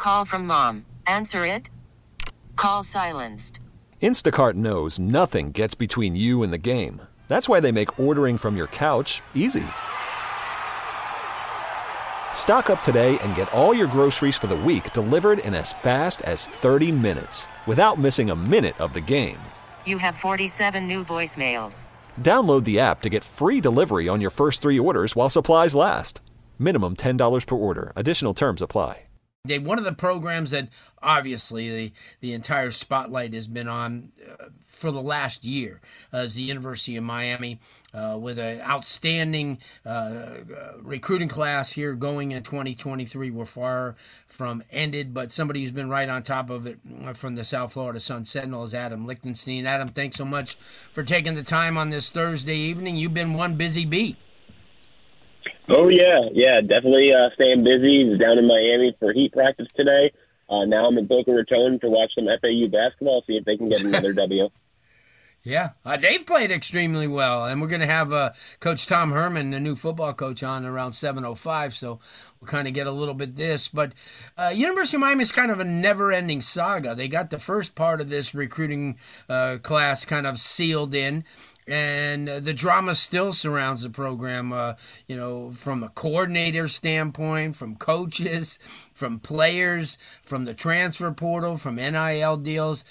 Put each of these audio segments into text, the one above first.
Call from mom. Answer it. Call silenced. Instacart knows nothing gets between you and the game. That's why they make ordering from your couch easy. Stock up today and get all your groceries for the week delivered in as fast as 30 minutes without missing a minute of the game. You have 47 new voicemails. Download the app to get free delivery on your first 3 orders while supplies last. Minimum $10 per order. Additional terms apply. One of the programs that obviously the entire spotlight has been on for the last year is the University of Miami with an outstanding recruiting class here going in 2023. We're far from ended, but somebody who's been right on top of it from the South Florida Sun Sentinel is Adam Lichtenstein. Adam, thanks so much for taking the time on this Thursday evening. You've been one busy bee. Oh, yeah, definitely staying busy. Was down in Miami for Heat practice today. Now I'm in Boca Raton to watch some FAU basketball, see if they can get another W. Yeah, they've played extremely well, and we're going to have Coach Tom Herman, the new football coach, on around 7:05, so we'll kind of get a little bit this. But University of Miami is kind of a never-ending saga. They got the first part of this recruiting class kind of sealed in, and the drama still surrounds the program, from a coordinator standpoint, from coaches, from players, from the transfer portal, from NIL deals.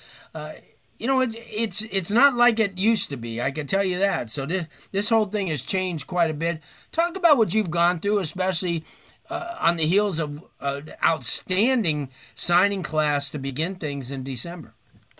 It's not like it used to be. I can tell you that. So this whole thing has changed quite a bit. Talk about what you've gone through, especially on the heels of an outstanding signing class to begin things in December.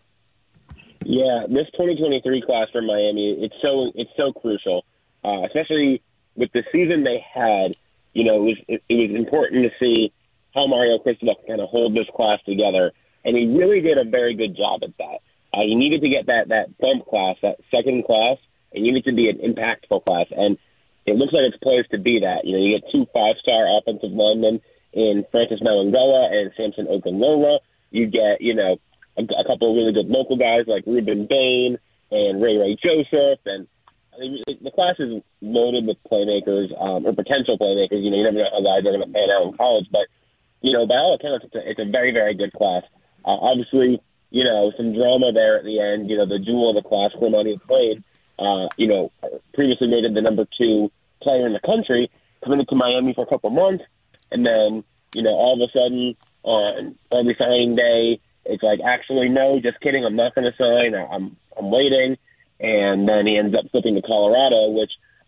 Yeah, this 2023 class for Miami, it's so crucial, especially with the season they had. It was important to see how Mario Cristobal can kind of hold this class together, and he really did a very good job at that. He needed to get that bump class, that second class, and needed to be an impactful class, and it looks like it's poised to be that. You get 2 5-star offensive linemen in Francis Malangala and Samson Okunlola. You get, a couple of really good local guys like Ruben Bain and Ray Joseph. And I mean, the class is loaded with playmakers or potential playmakers. You never know how guys are going to pan out in college. But, by all accounts, it's a very, very good class. Obviously, some drama there at the end. The jewel of the class, Cormani played, previously made him the number 2 player in the country, committed to Miami for a couple months. And then, all of a sudden on early signing day, it's like, actually, no, just kidding. I'm not going to sign. I'm waiting. And then he ends up flipping to Colorado, which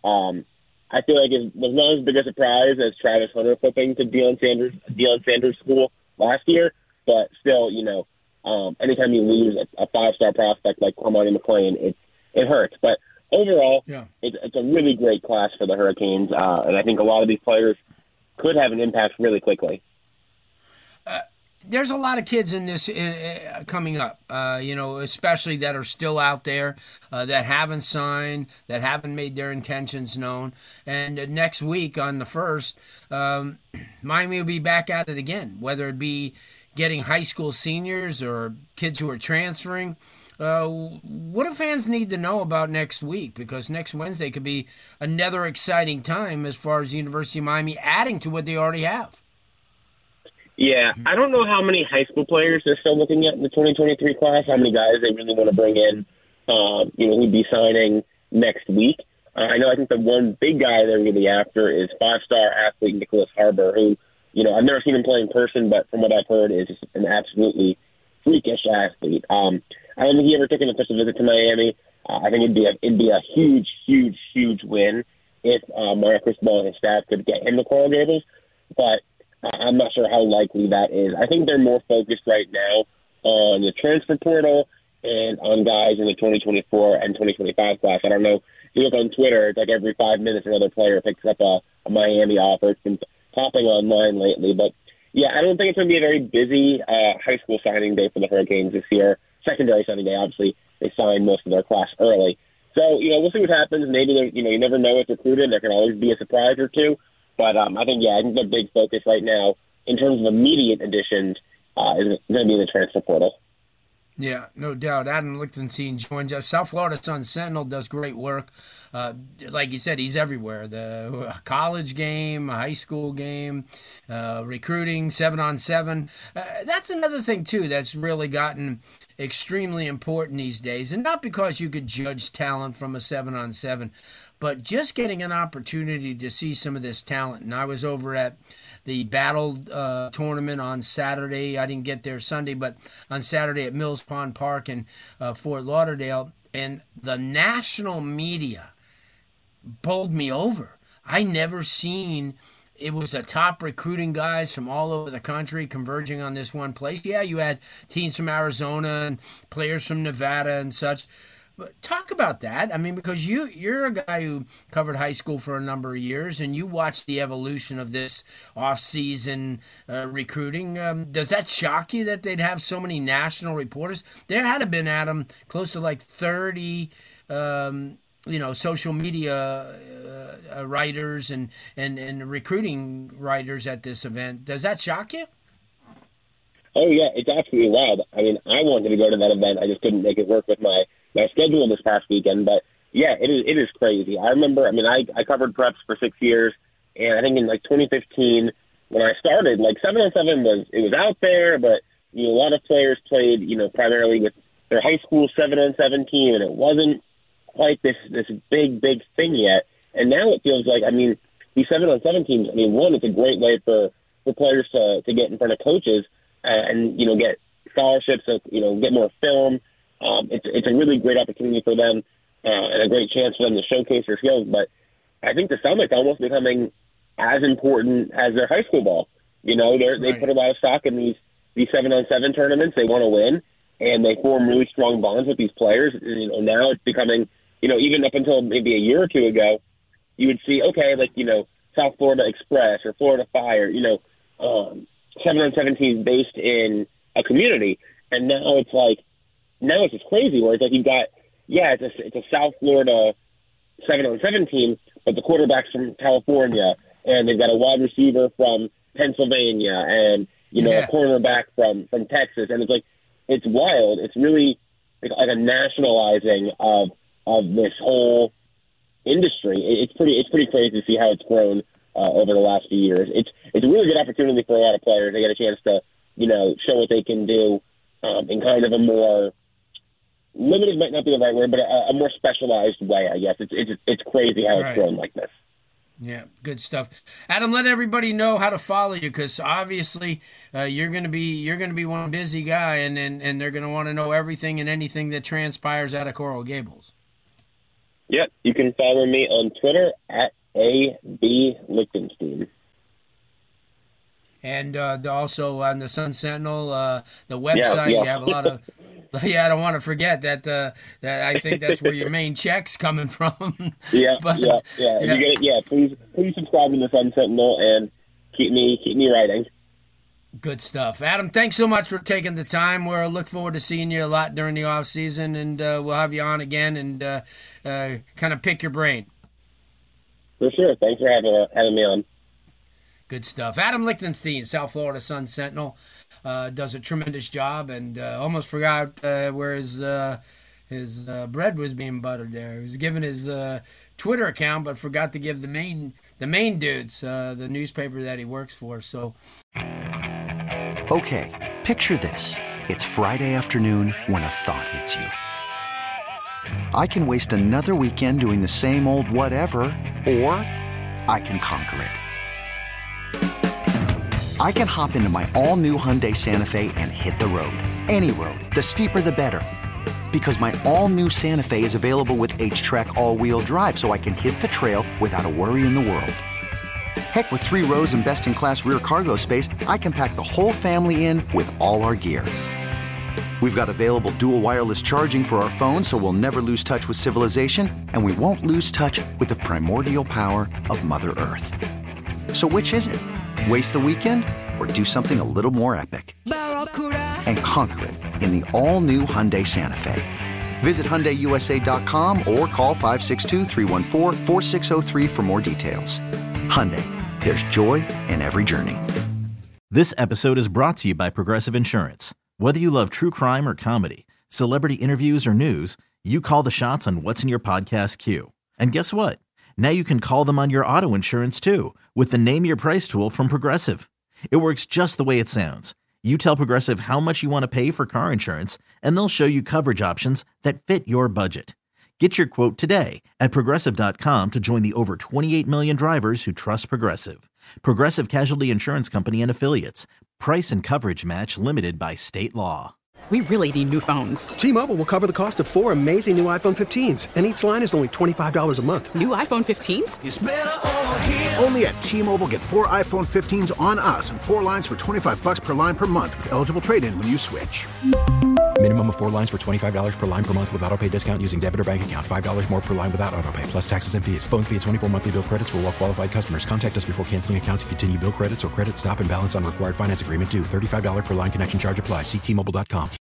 I feel like was not as big a surprise as Travis Hunter flipping to Deion Sanders' school last year. But still, anytime you lose a 5-star prospect like Cormani McClain, it hurts. But overall, it's a really great class for the Hurricanes. And I think a lot of these players could have an impact really quickly. There's a lot of kids in this coming up, especially that are still out there, that haven't signed, that haven't made their intentions known. And next week on the 1st, Miami will be back at it again, whether it be getting high school seniors or kids who are transferring. What do fans need to know about next week? Because next Wednesday could be another exciting time as far as the University of Miami adding to what they already have. Yeah, I don't know how many high school players they're still looking at in the 2023 class, how many guys they really want to bring in, who'd be signing next week. I think the one big guy they're really after is 5-star athlete Nicholas Harbor, who, I've never seen him play in person, but from what I've heard is just an absolutely freakish athlete. I don't think he ever took an official visit to Miami. I think it'd be a huge, huge, huge win if Mario Cristobal and his staff could get him to Coral Gables, but I'm not sure how likely that is. I think they're more focused right now on the transfer portal and on guys in the 2024 and 2025 class. I don't know. If you look on Twitter, it's like every 5 minutes another player picks up a Miami offer. It's been popping online lately. But, yeah, I don't think it's going to be a very busy high school signing day for the Hurricanes this year. Secondary signing day, obviously, they signed most of their class early. So, we'll see what happens. Maybe, you never know what's recruited. There can always be a surprise or two. But I think the big focus right now in terms of immediate additions is going to be the transfer portal. Yeah, no doubt. Adam Lichtenstein joins us. South Florida Sun-Sentinel does great work. Like you said, he's everywhere. The college game, high school game, recruiting, 7-on-7. That's another thing, too, that's really gotten extremely important these days. And not because you could judge talent from a 7-on-7, but just getting an opportunity to see some of this talent. And I was over at the Battle tournament on Saturday. I didn't get there Sunday, but on Saturday at Mills Pond Park in Fort Lauderdale. And the national media bowled me over. I never seen, it was the top recruiting guys from all over the country converging on this one place. Yeah, you had teams from Arizona and players from Nevada and such. But talk about that. I mean, because you're a guy who covered high school for a number of years, and you watched the evolution of this off-season recruiting. Does that shock you that they'd have so many national reporters? There had to been, Adam, close to like 30 social media writers and recruiting writers at this event. Does that shock you? Oh, yeah, it's absolutely wild. I mean, I wanted to go to that event. I just couldn't make it work with my schedule this past weekend. But, yeah, it is crazy. I remember, I covered preps for 6 years, and I think in, 2015, when I started, 7-on-7 was out there, but, a lot of players played, primarily with their high school 7-on-7 team, and it wasn't quite this big thing yet. And now it feels like, these 7-on-7 teams, one, it's a great way for players to get in front of coaches and, get scholarships, get more film. It's a really great opportunity for them and a great chance for them to showcase their skills. But I think the Summit's almost becoming as important as their high school ball. They put a lot of stock in these 7-on-7 tournaments. They want to win, and they form really strong bonds with these players. Now it's becoming, even up until maybe a year or two ago, you would see, South Florida Express or Florida Fire, 7-on-7 teams based in a community. And now it's just crazy where it's like you've got, it's a South Florida 7-on-7 team, but the quarterback's from California, and they've got a wide receiver from Pennsylvania, and a cornerback from Texas, and it's wild. It's really like a nationalizing of this whole industry. It's pretty crazy to see how it's grown over the last few years. It's a really good opportunity for a lot of players. They get a chance to show what they can do in kind of a more limited, might not be the right word, but a more specialized way, I guess. It's crazy how it's grown like this. Yeah, good stuff. Adam, let everybody know how to follow you, because obviously you're going to be one busy guy, and they're going to want to know everything and anything that transpires out of Coral Gables. Yep, you can follow me on Twitter at A.B. Lichtenstein. And also on the Sun-Sentinel, the website, you have a lot of. Yeah, I don't want to forget that I think that's where your main check's coming from. Yeah. Please subscribe to the Sun-Sentinel and keep me writing. Good stuff. Adam, thanks so much for taking the time. We'll look forward to seeing you a lot during the off season, and we'll have you on again and kind of pick your brain. For sure. Thanks for having me on. Good stuff. Adam Lichtenstein, South Florida Sun-Sentinel, does a tremendous job, and almost forgot where his bread was being buttered there. He was giving his Twitter account, but forgot to give the main dudes, the newspaper that he works for. So, okay, picture this. It's Friday afternoon when a thought hits you. I can waste another weekend doing the same old whatever, or I can conquer it. I can hop into my all-new Hyundai Santa Fe and hit the road. Any road. The steeper, the better. Because my all-new Santa Fe is available with H-Track all-wheel drive, so I can hit the trail without a worry in the world. Heck, with 3 rows and best-in-class rear cargo space, I can pack the whole family in with all our gear. We've got available dual wireless charging for our phones, so we'll never lose touch with civilization, and we won't lose touch with the primordial power of Mother Earth. So which is it? Waste the weekend or do something a little more epic? And conquer it in the all-new Hyundai Santa Fe. Visit HyundaiUSA.com or call 562-314-4603 for more details. Hyundai, there's joy in every journey. This episode is brought to you by Progressive Insurance. Whether you love true crime or comedy, Celebrity interviews or news, you call the shots on what's in your podcast queue. And guess what? Now you can call them on your auto insurance too with the Name Your Price tool from Progressive. It works just the way it sounds. You tell Progressive how much you want to pay for car insurance, and they'll show you coverage options that fit your budget. Get your quote today at Progressive.com to join the over 28 million drivers who trust Progressive. Progressive Casualty Insurance Company and Affiliates. Price and coverage match limited by state law. We really need new phones. T-Mobile will cover the cost of 4 amazing new iPhone 15s, and each line is only $25 a month. New iPhone 15s? It's better over here. Only at T-Mobile, get 4 iPhone 15s on us and 4 lines for $25 per line per month with eligible trade-in when you switch. Minimum of 4 lines for $25 per line per month with autopay discount using debit or bank account. $5 more per line without autopay, plus taxes and fees. Phone fee at 24 monthly bill credits for well-qualified customers. Contact us before canceling account to continue bill credits or credit stop and balance on required finance agreement due. $35 per line connection charge applies. See T-Mobile.com.